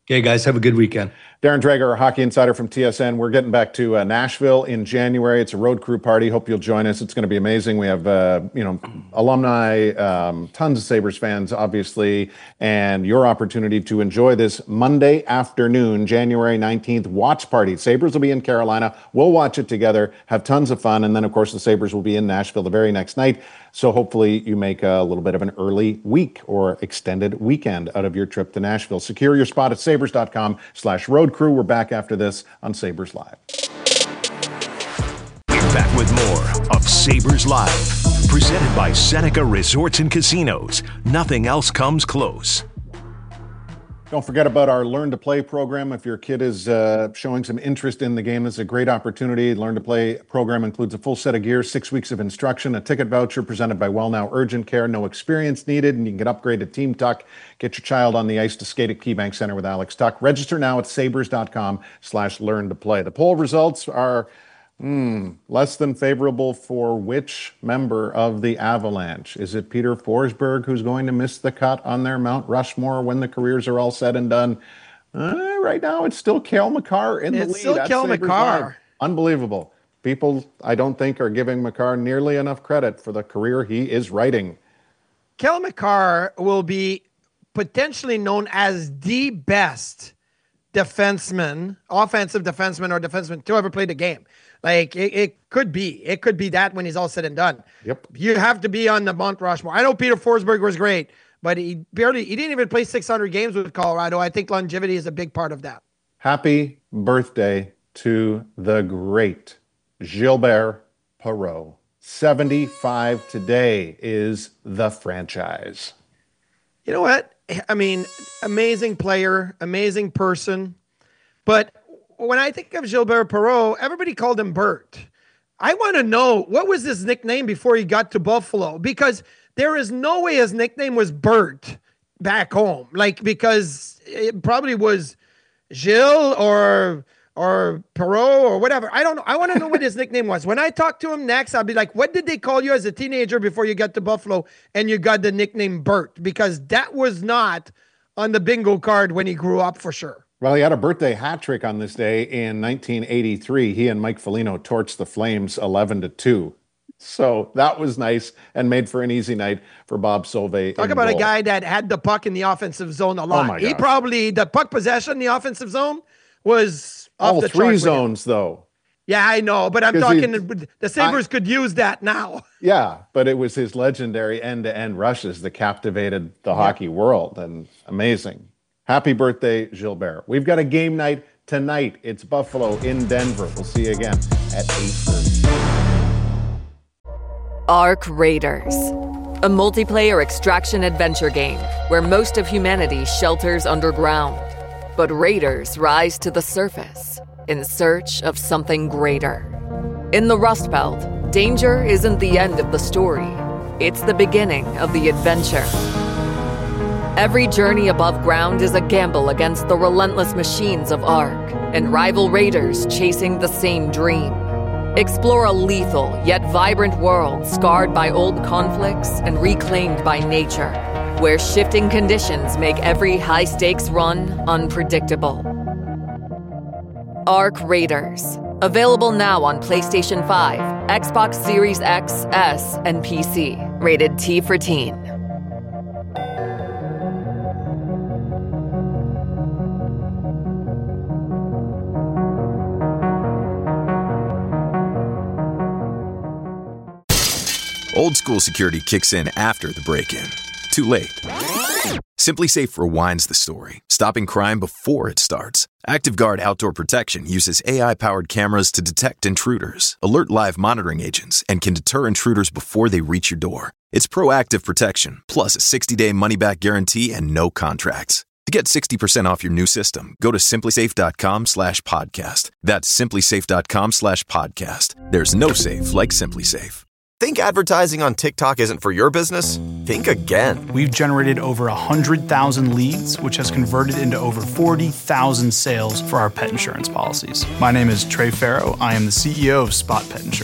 Okay, guys, have a good weekend. Darren Dreger, our hockey insider from T S N. We're getting back to uh, Nashville in January. It's a road crew party. Hope you'll join us. It's going to be amazing. We have, uh, you know, alumni, um, tons of Sabres fans, obviously, and your opportunity to enjoy this Monday afternoon, January nineteenth watch party. Sabres will be in Carolina. We'll watch it together, have tons of fun, and then, of course, the Sabres will be in Nashville the very next night. So hopefully you make a little bit of an early week or extended weekend out of your trip to Nashville. Secure your spot at sabres.com slash road crew. We're back after this on Sabres Live. We're back with more of Sabres Live, presented by Seneca Resorts and Casinos. Nothing else comes close. Don't forget about our Learn to Play program. If your kid is uh, showing some interest in the game, this is a great opportunity. Learn to Play program includes a full set of gear, six weeks of instruction, a ticket voucher presented by WellNow Urgent Care. No experience needed, and you can get upgraded to Team Tuck. Get your child on the ice to skate at KeyBank Center with Alex Tuck. Register now at sabres.com slash learn to play. The poll results are mm, less than favorable for which member of the Avalanche? Is it Peter Forsberg who's going to miss the cut on their Mount Rushmore when the careers are all said and done? Uh, right now, it's still Cale Makar in the it's lead. It's still Cale Makar. Unbelievable. People, I don't think, are giving Makar nearly enough credit for the career he is writing. Cale Makar will be potentially known as the best defenseman, offensive defenseman or defenseman to ever play the game. Like, it, it could be. It could be that when he's all said and done. Yep. You have to be on the Mount Rushmore. I know Peter Forsberg was great, but he barely, he didn't even play six hundred games with Colorado. I think longevity is a big part of that. Happy birthday to the great Gilbert Perreault. seventy-five today is the franchise. You know what? I mean, amazing player, amazing person. But when I think of Gilbert Perreault, everybody called him Bert. I want to know, what was his nickname before he got to Buffalo? Because there is no way his nickname was Bert back home. Like, because it probably was Gilles or or Perreault or whatever. I don't know. I want to know what his nickname was. When I talk to him next, I'll be like, what did they call you as a teenager before you got to Buffalo and you got the nickname Bert? Because that was not on the bingo card when he grew up, for sure. Well, he had a birthday hat trick on this day in nineteen eighty-three. He and Mike Foligno torched the Flames eleven to two. So that was nice and made for an easy night for Bob Solvay. Talk about goal. A guy that had the puck in the offensive zone a lot. Oh he probably, the puck possession in the offensive zone was off all the three zones, though. Yeah, I know, but I'm talking the, the Sabres I, could use that now. Yeah, but it was his legendary end-to-end rushes that captivated the yeah. hockey world, and amazing. Happy birthday, Gilbert. We've got a game night tonight. It's Buffalo in Denver. We'll see you again at eight thirty. Arc Raiders, a multiplayer extraction adventure game where most of humanity shelters underground. But raiders rise to the surface in search of something greater. In the Rust Belt, danger isn't the end of the story. It's the beginning of the adventure. Every journey above ground is a gamble against the relentless machines of Arc and rival raiders chasing the same dream. Explore a lethal yet vibrant world scarred by old conflicts and reclaimed by nature, where shifting conditions make every high-stakes run unpredictable. Arc Raiders. Available now on PlayStation five, Xbox Series X, S, and P C. Rated T for Teen. Old school security kicks in after the break-in. Too late. SimpliSafe rewinds the story, stopping crime before it starts. ActiveGuard Outdoor Protection uses A I-powered cameras to detect intruders, alert live monitoring agents, and can deter intruders before they reach your door. It's proactive protection, plus a sixty-day money-back guarantee and no contracts. To get sixty percent off your new system, go to simplysafe.com slash podcast. That's simplysafe.com slash podcast. There's no safe like SimpliSafe. Think advertising on TikTok isn't for your business? Think again. We've generated over one hundred thousand leads, which has converted into over forty thousand sales for our pet insurance policies. My name is Trey Farrow. I am the C E O of Spot Pet Insurance.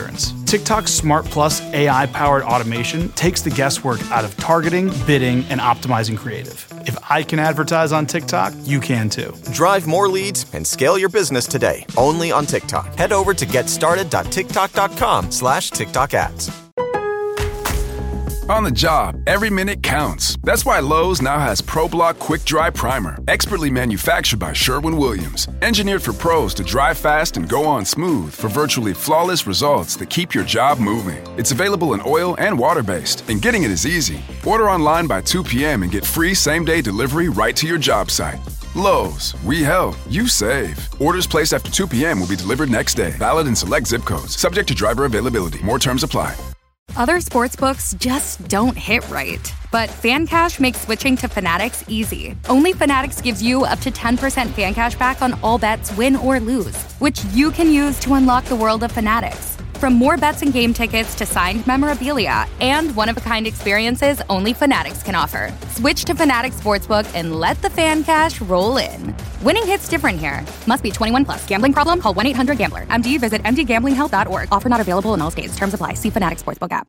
TikTok's Smart Plus A I-powered automation takes the guesswork out of targeting, bidding, and optimizing creative. If I can advertise on TikTok, you can too. Drive more leads and scale your business today, only on TikTok. Head over to getstarted.tiktok.com slash TikTok ads. On the job, every minute counts. That's why Lowe's now has ProBlock Quick Dry Primer, expertly manufactured by Sherwin-Williams. Engineered for pros to dry fast and go on smooth for virtually flawless results that keep your job moving. It's available in oil and water-based, and getting it is easy. Order online by two p.m. and get free same-day delivery right to your job site. Lowe's, we help, you save. Orders placed after two p.m. will be delivered next day. Valid in select zip codes. Subject to driver availability. More terms apply. Other sportsbooks just don't hit right. But FanCash makes switching to Fanatics easy. Only Fanatics gives you up to ten percent FanCash back on all bets, win or lose, which you can use to unlock the world of Fanatics. From more bets and game tickets to signed memorabilia and one-of-a-kind experiences only Fanatics can offer. Switch to Fanatics Sportsbook and let the FanCash roll in. Winning hits different here. Must be twenty-one plus. Gambling problem? Call one eight hundred gambler. M D visit m d gambling health dot org. Offer not available in all states. Terms apply. See Fanatics Sportsbook app.